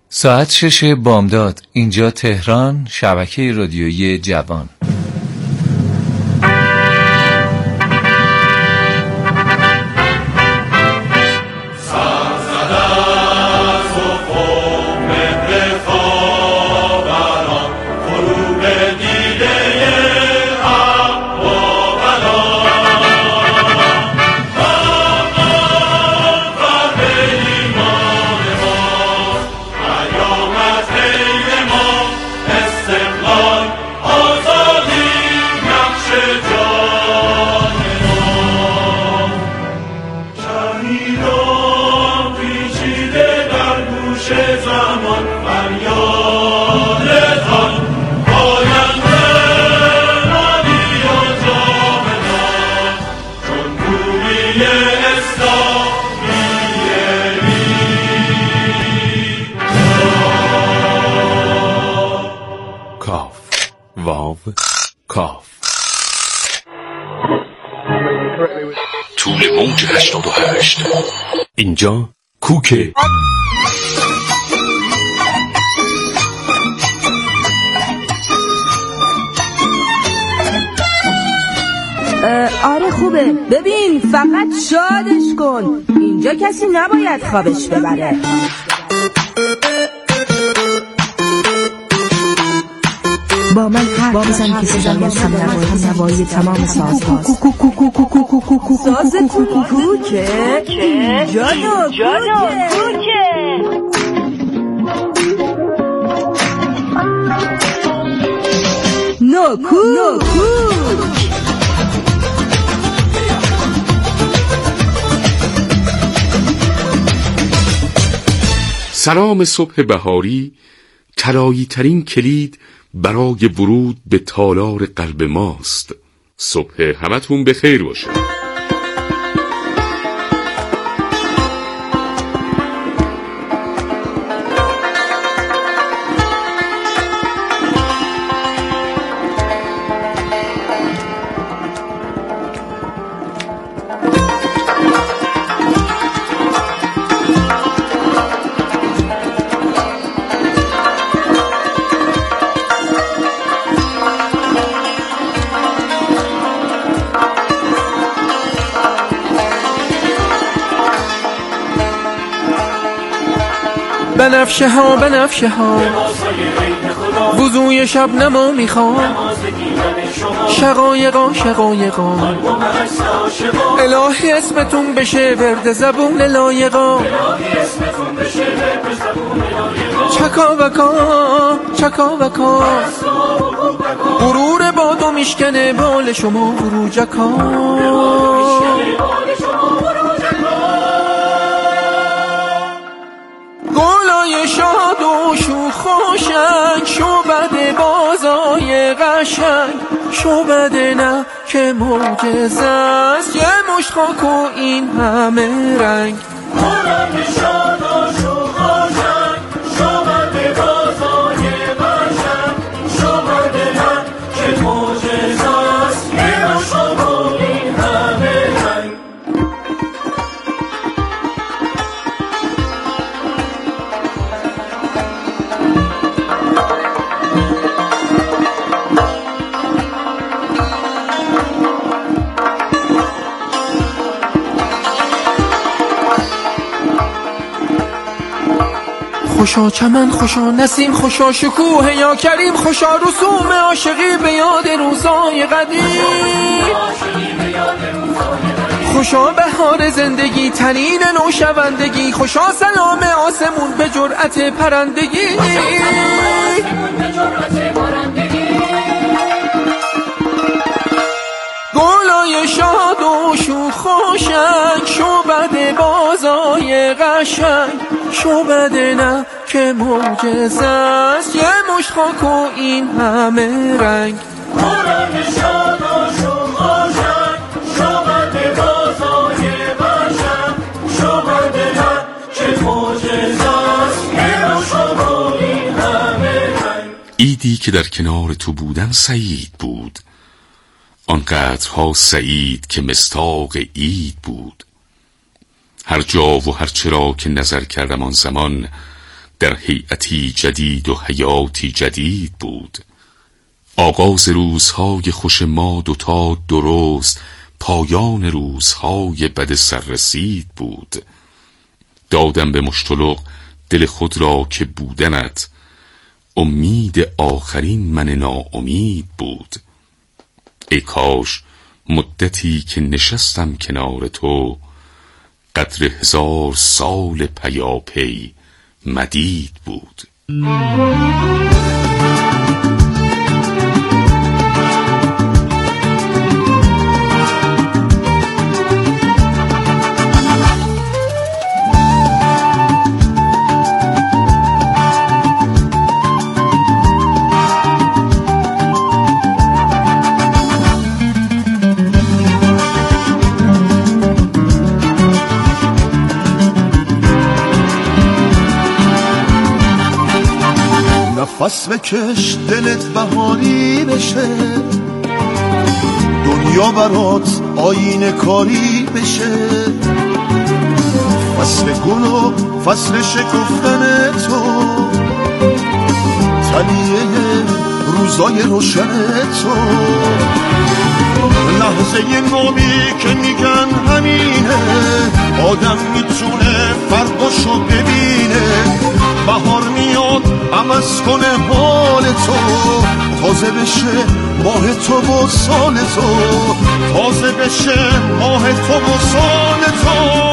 ساعت 6 بامداد. اینجا تهران، شبکه رادیویی جوان. طول موج 88. اینجا کوکه. آره خوبه. ببین فقط شادش کن، اینجا کسی نباید خوابش ببره. با من حرف بزن که صدایم هم نوایی تمام ساز هاست. ساز کوکه اینجا کوکه. نو سلام صبح بهاری، طلایی ترین کلید برای ورود به تالار قلب ماست. صبح همتون بخیر باشه. بنفشه ها وضوی شب نما میخوام، شقایقا الهی اسمتون بشه ورد زبون لایقا. چکا وکا غرور بادو میشکنه بال شما فروجکا. گلای شاد و شوخ و شنگ، شعبده بازای قشنگ، شعبده نه که معجزه است، یه مشت خاک و این همه رنگ. گلای شاد و شوخ و شنگ، شعبده بازای قشنگ، شعبده نه که معجزه است، یه مشت خاک و این همه رنگ. خوشا چمن، خوشا نسیم، خوشا شکوه یا کریم، خوشا رسوم عاشقی به یاد روزای قدیم، خوشا بهار زندگی، تنین نوشوندگی، خوشا سلام آسمون به جرأت پرندگی. گلای شاد و شوخ و شنگ، شعبده بازای قشنگ، شعبده نه که معجزه است، یه مشت خاک و این همه رنگ. گلای شاد و شوخ و شنگ، شعبده بازای قشنگ، شعبده نه که معجزه است، یه مشت خاک و این همه رنگ. عیدی که در کنار تو بودن سعید بود، آنقدرها سعید که مصداق عید بود. هر جا و هر چرا که نظر کردم آن زمان، در هیئتی جدید و حیاتی جدید بود. آغاز روزهای خوش ما دوتا درست، پایان روزهای بد سررسید بود. دادم به مشتلق دل خود را که بودنت، امید آخرین من ناامید بود. ای کاش مدتی که نشستم کنار تو، قدر 1000 سال پیاپی مدید بود. نفس بکش دلت بهاری بشه، دنیا برات آینه کاری بشه. فصل گل و فصل شکفتن تو، تلیه روزای روشن تو. لحظه نومی که میگن همینه، آدم میتونه فرقاشو ببینه. بهار میاد عوض کنه حال تو، تازه بشه ماه تو و سال تو، تازه بشه ماه تو و سال تو.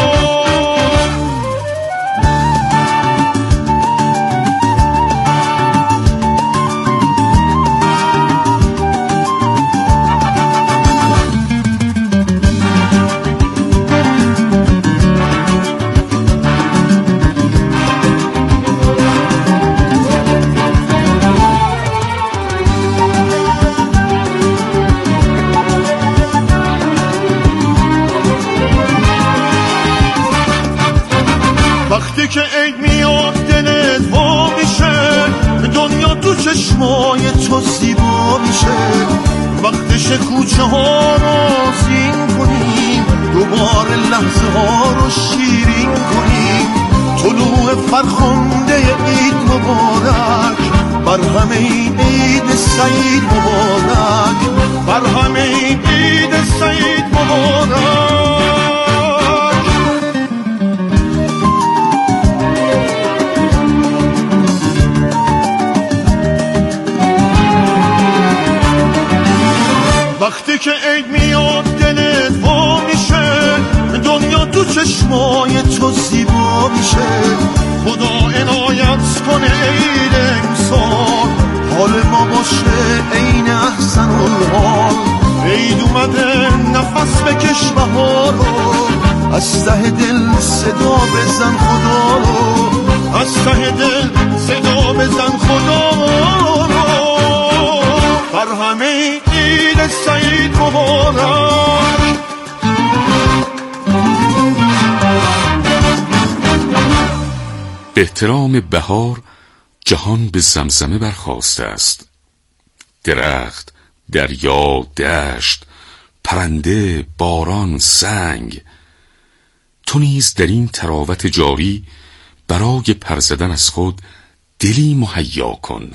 وقتی که عید میاد دلت وا میشه، دنیا تو چشمای تو زیبا میشه. وقتش کوچه ها رو زین کنیم، دوباره لحظه ها رو شیرین کنیم. طلوع فرخنده عید مبارک، بر همه عید سعید مبارک، بر همه عید سعید مبارک. وقتی که عید میاد دلت وا میشه، دنیا تو چشمای تو زیبا میشه. خدا عنایت کنه عید امسال، حال ما باشه عین احسن الحال. عید اومده نفس بکش بهارو، از ته دل صدا بزن خدا رو، از ته دل صدا بزن خدا رو. بر همه عید سعید مبارک. به احترام بهار جهان به زمزمه برخاسته است. درخت، دریا، دشت، پرنده، باران، سنگ. تو نیز در این تراوت جاری برای پر زدن از خود دلی مهیا کن.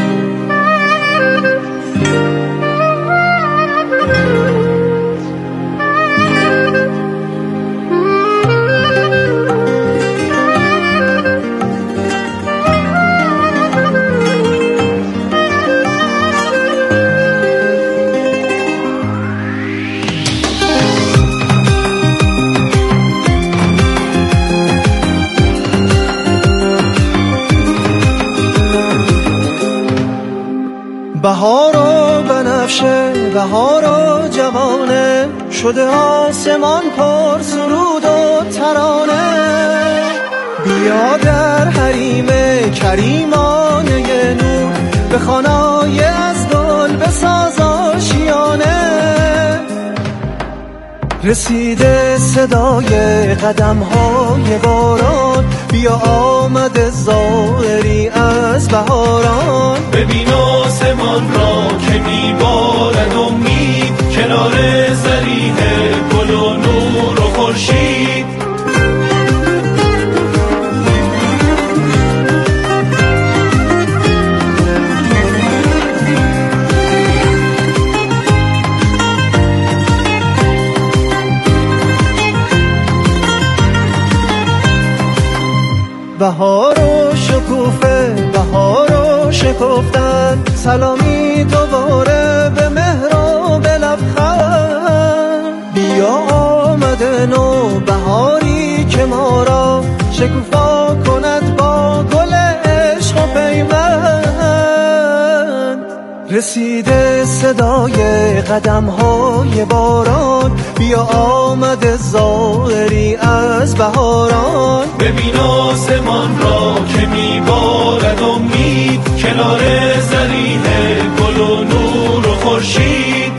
بهار و بنفشه، بهار و جوانه، شده آسمان پر سرود و ترانه. بیا در حریم کریمانه نور، به خانای از گل بساز آشیانه. رسیده صدای قدم‌های باران، بیا آمده زائری از بهاران. ببین آسمان را که میبارد امید، کنار زریح گل و نور و خورشید. بهار و شکوفه بهار و شکفتن، سلامی دوباره به مهر و به لبخند. بیا آمده نو بهاری که ما را شکوفا کند با گل عشق و پیوند. رسیده صدای قدم‌های باران، بیا آمده ظاهری از بهاران. ببین آسمان را که میبارد امید، کنار زرین گل و نور و خورشید.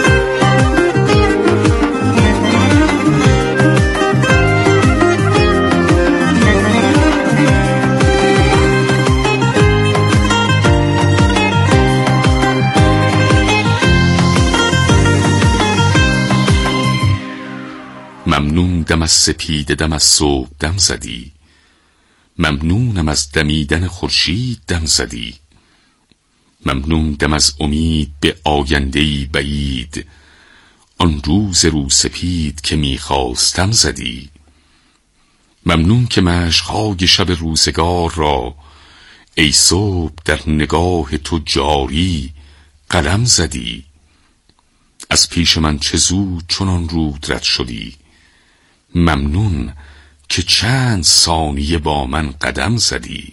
ممنون دم از سپیده دم از صبح دم زدی، ممنونم از دمیدن خورشید دم زدی. ممنون دم از امید به آینده‌ای بعید، آن روز رو سپید که میخواستم زدی. ممنون که مشق‌های شب روزگار را ای صبح در نگاه تو جاری قلم زدی. از پیش من چه زود چنان رود رد شدی، ممنون که چند ثانیه با من قدم زدی.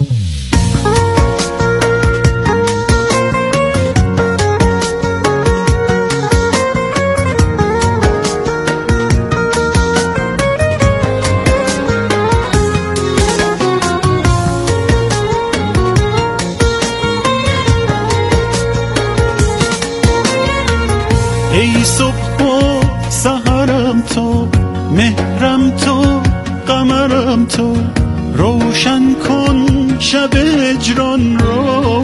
ای صبح و سحرم تو، مهرم تو، قمرم تو، روشن کن شب هجران را.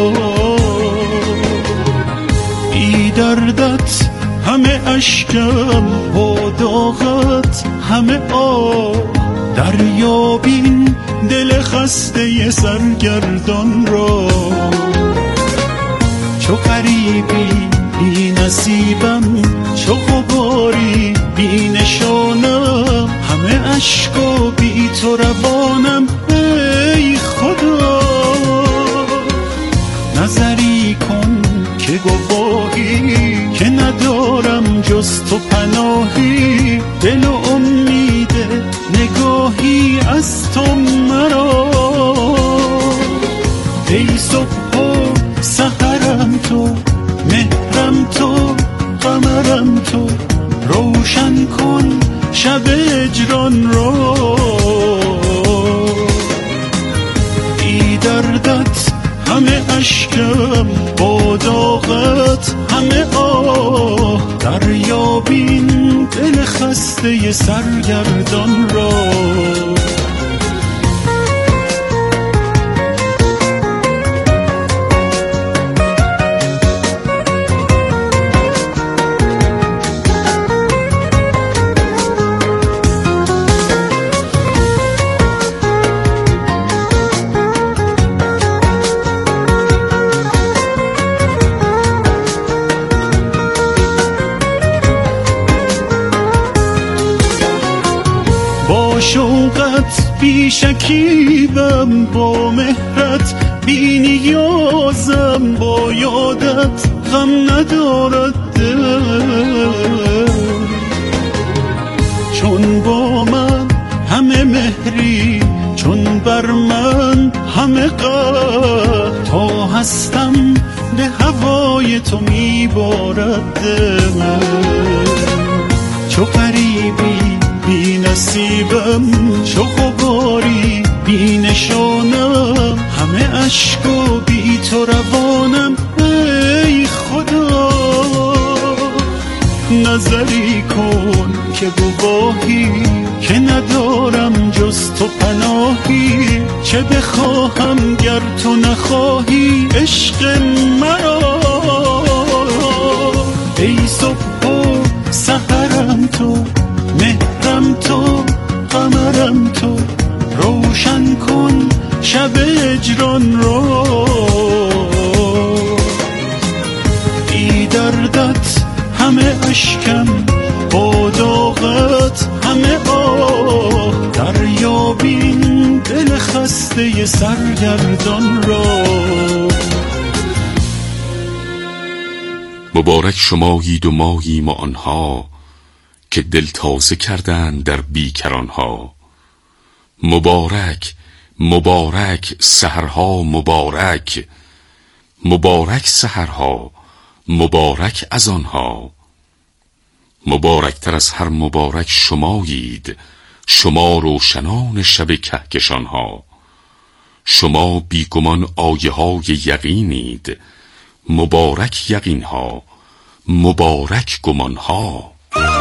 بی دردت همه اشکم و داغت همه آه، دریابین دل خسته سرگردان را. چو غریبی بی نصیبم، چو غباری بی نشانم، همه عشق و بی تو روانم. ای خدا نظری کن که گواهی که ندارم جز تو پناهی، دل و امید نگاهی از تو مرا. ای صبح و سحرم تو، مهرم تو، قمرم تو، روشن کن شب هجران را. بی دردت همه اشکم، با داغت همه آه، دریابین دل خسته سرگردان را. با شوقت بی شکیبم، با مهرت بی نیازم، با یادت غم ندارد دل. چون با من همه مهری، چون بر من همه قهر، تا هستم به هوای تو میبارد دل. چو غریبی بی نصیبم، چو غباری بی نشانم، همه عشق و بی تو روانم. ای خدا نظری کن که گواهی که ندارم جز تو پناهی، چه بخواهم گر تو نخواهی عشق مرا. ای صبح و سحرم تو، مهرم تو، قمرم تو، روشن کن شب هجران را. بی دردت همه اشکم، با داغت همه آه، دریابین دل خسته سرگردان را. مبارک شمایید و ماییم و آنها که دل تازه کردند در بیکرانها. مبارک مبارک سحرها مبارک، مبارک سحرها مبارک از آنها. مبارکتر از هر مبارک شمایید، شما روشنان شب کهکشانها. شما بیگمان آیه های یقینید، مبارک یقینها مبارک گمانها.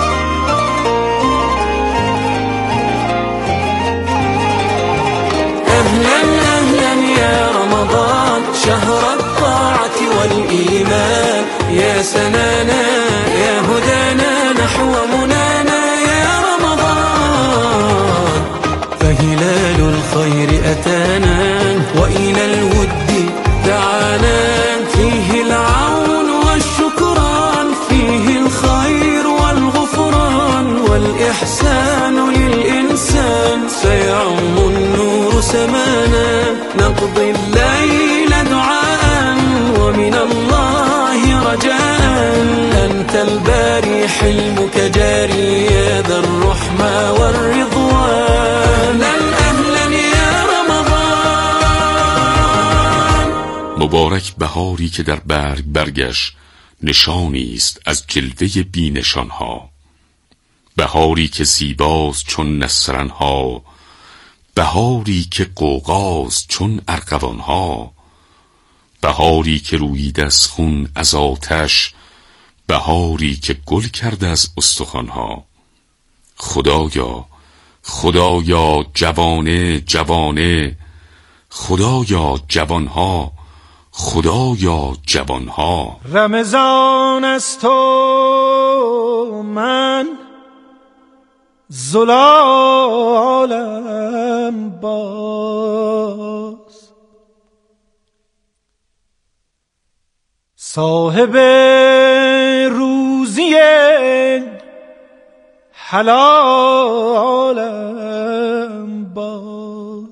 أهلا أهلا يا رمضان شهر الطاعة والإيمان، يا سنانا يا هدانا نحو منانا يا رمضان. فهلال الخير أتانا وإلى الود دعانا، فيه العون والشكران، فيه الخير والغفران والإحسان للإنسان. سيعم النور سمانا نقضي الليل دعاء ومن الله رجاء. أنت الباري حلمك جاري يا ذا الرحمة والرضوان. أهلا يا رمضان. مبارک بهاری که در برگ برگش نشانی است از جلوه بی نشانها. بهاری که زیباست چون نسرنها، بهاری که غوغاست چون ارغوانها. بهاری که رویید از خون از آتش، بهاری که گل کرده از استخوانها. خدایا خدایا جوانه جوانه، خدایا جوانها خدایا جوانها. رمضان است و من زلالم باز، صاحب روزی حلالم باز.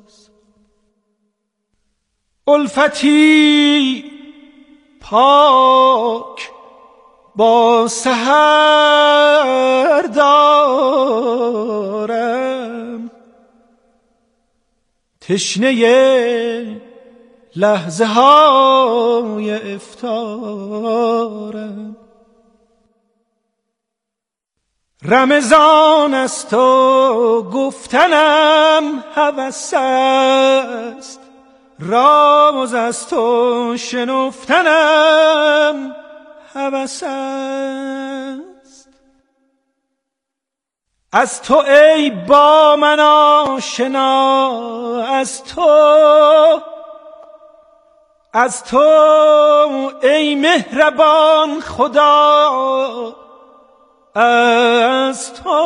الفتی پاک با سحر دارم، تشنه لحظه های افطارم. رمضان است و گفتنم هوس است، راز است و شنفتنم هوس است. از تو ای با من آشنا، از تو ای مهربان خدا، از تو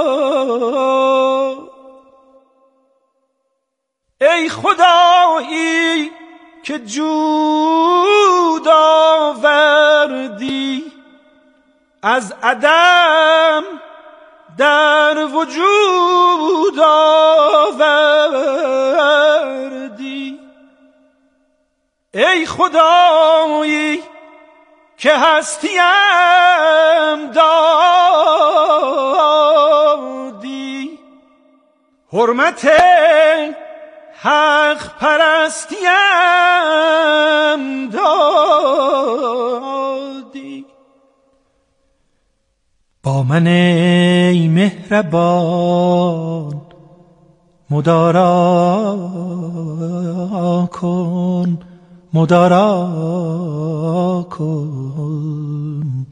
ای خدایی که جود آوردی، از عدم در وجود آوردی. ای خدایی که هستیم دادی، حرمت حق پرستیم دادی. با من ای مهربان مدارا کن، مدارا کن.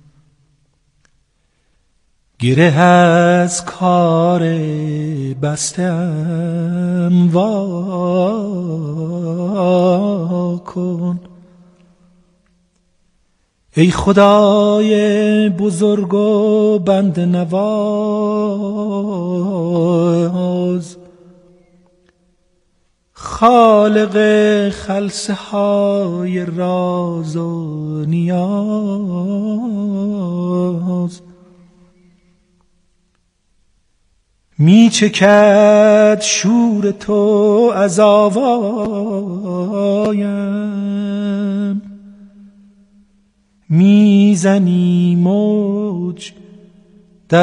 گره از کار بستم وا کن. ای خدای بزرگ و بنده نواز، خالق خلسه های راز و نیاز. می چکد شور تو از آوایم، میزنی موج در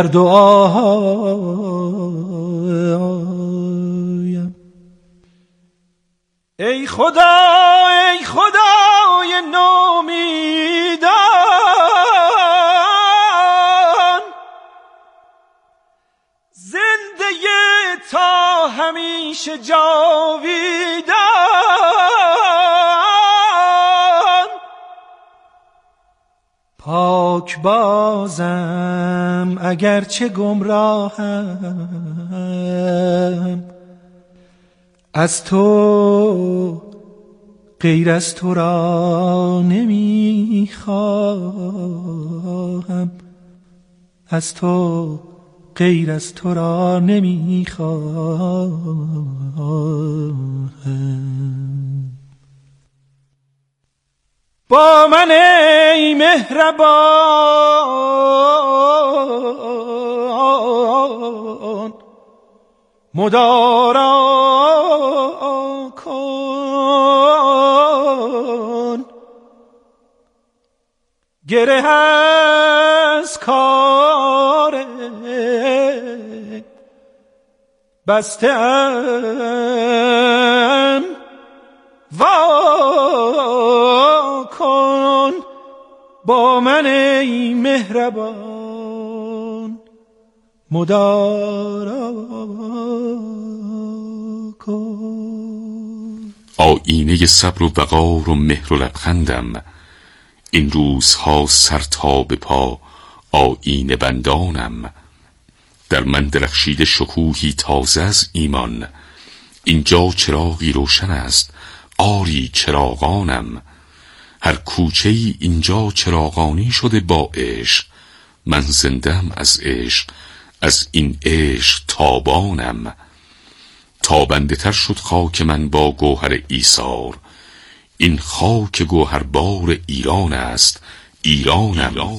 دعایم. ای خدا ای خدای نومیدان، زنده تا همیشه جاویدان. پاک بازم اگرچه گمراهم، از تو غیر از تو را نمیخواهم، از تو غیر از تو را نمیخواهم. با من ای مهربان مدارا کن، گره از کار بسته ام وا کن. با من ای مهربان مدارا کن. آینه صبر و وقار و مهر و لبخندم، این روزها سر تا به پا آینه بندانم. در من درخشیده شکوهی تازه از ایمان، اینجا چراغی روشن است آری چراغانم. هر کوچه ای اینجا چراغانی شده با عشق، من زندم از عشق، از این عشق تابانم. تابنده تر شد خاک من با گوهر ایثار، این خاک گوهربار ایران است ایرانم.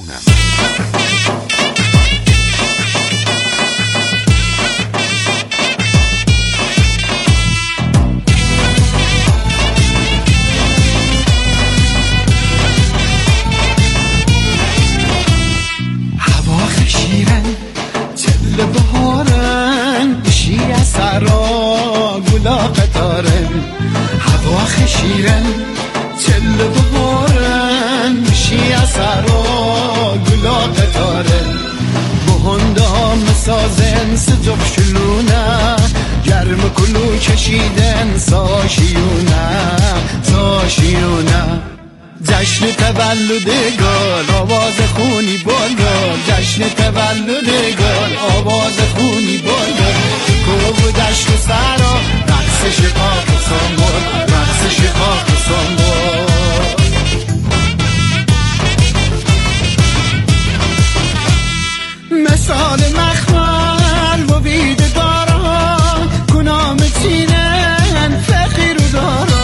هوا خشیرن چل بهارن بشی از سرا گلا قطارن. هوا خشیرن چل بهارن بشی از سرا گلا قطارن. بهنده ها مسازن سجب شلونه، گرم کلو کشیدن ساشیونه. جشن تولد گل آواز خونی بالا، جشن تولد گل آواز خونی بالا. کوه و دشت و سرا رقص شقاق سنبول، رقص شقاق سنبول. مثال مخمل و بیده دارا، کنام چینن فقیر و دارا.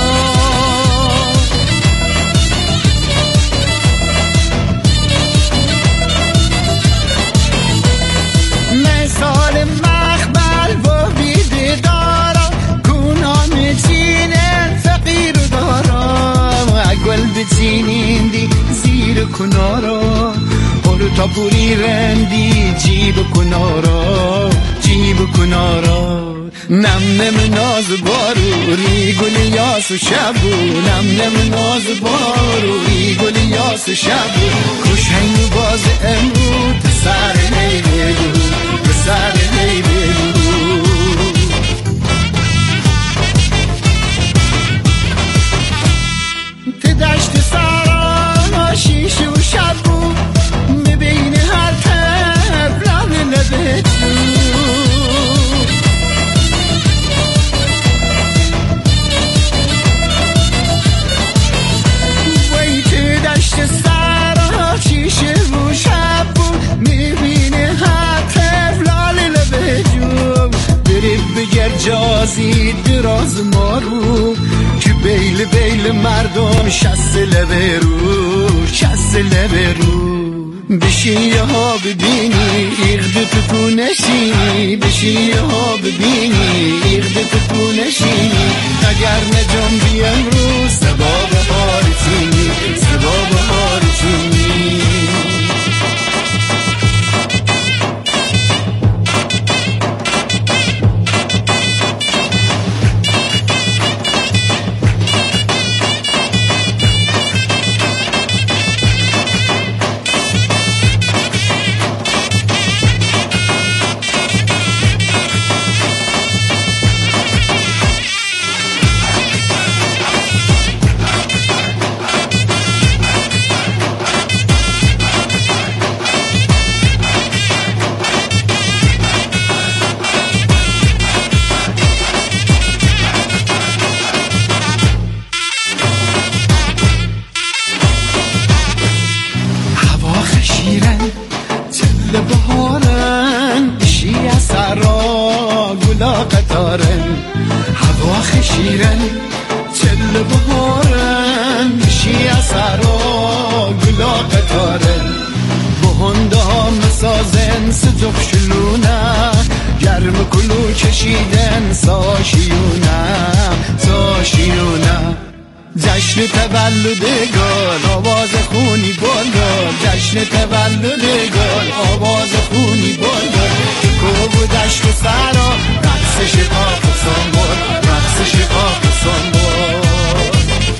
مثال مخمل و بیده دارا، کنام چینن فقیر و دارا. گل بچینین دی زیر کنارا، تا پوری رندی جیب کنارا، جیب کنارا. نم ناز بارو ری گل یاس و شبو، نم ناز بارو ری گل یاس و شبو. کشنگ باز امرود سر نی بگو، سر نی بگو. ته دشت سارا شیشه و شبو، میبینه هر طرف لب لبه تو. وی تو دشت سرا چیشه و شبو، میبینه هر طرف لبه جو. بری بگر جازی دراز مارو، که بیل بیل مردم شست لبه رو، شست لبه رو. بشی ها ببینی ایغد تو نشینی، بشی ها ببینی ایغد تو نشینی، اگر نجام بی امروز سباب هارتینی، سباب هارتینی. بهارن بشی از سرا گلا قطارن، هوا خشیرن چل بهارن بشی از سرا گلا قطارن، بهنده ها مسازن ستوب شلونه، گرم کلو کشیدن ساشیونه ساشیونه. جشن تولد گل آواز خونی بالا، جشن تولد گل آواز خونی بالا، کوب و دشت و سرا رقص شقاق سانبال، رقص شقاق سانبال.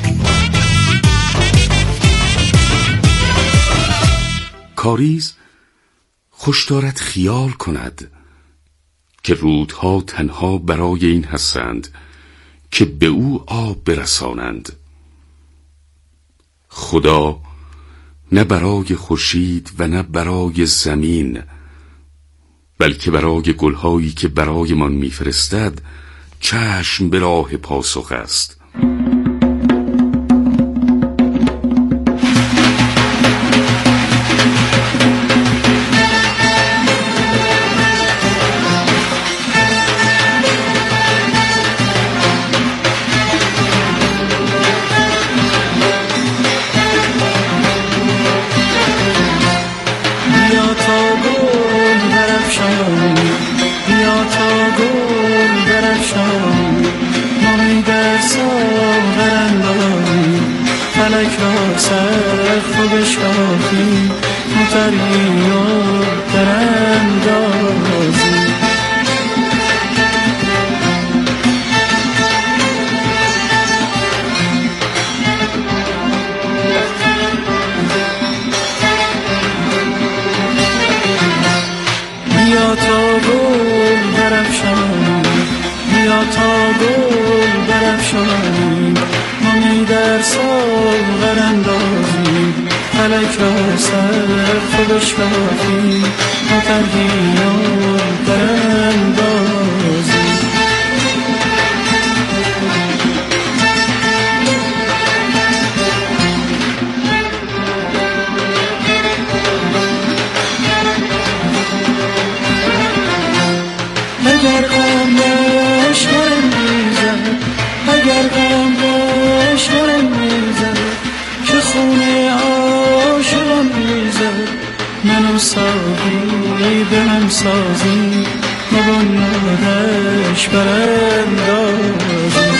کاریز خوش دارد خیال کند که رودها تنها برای این هستند که به او آب برسانند. خدا نه برای خورشید و نه برای زمین، بلکه برای گلهایی که برایمان میفرستد چشم به راه پاسخ است. فلک را سقف بشکافی مطری و درندازی، بیا تا گل درفشانی، بیا تا گل درفشانی، ما در ساغر اندازیم فلک را سقف بشکافیم ما ترهیان دراندازیم. اگر غم لشکرم میزد، اگر غم لشکرم میزد که خونه عاشقم میزد، منو ساقی به هم سازی ما بنیادش براندازی.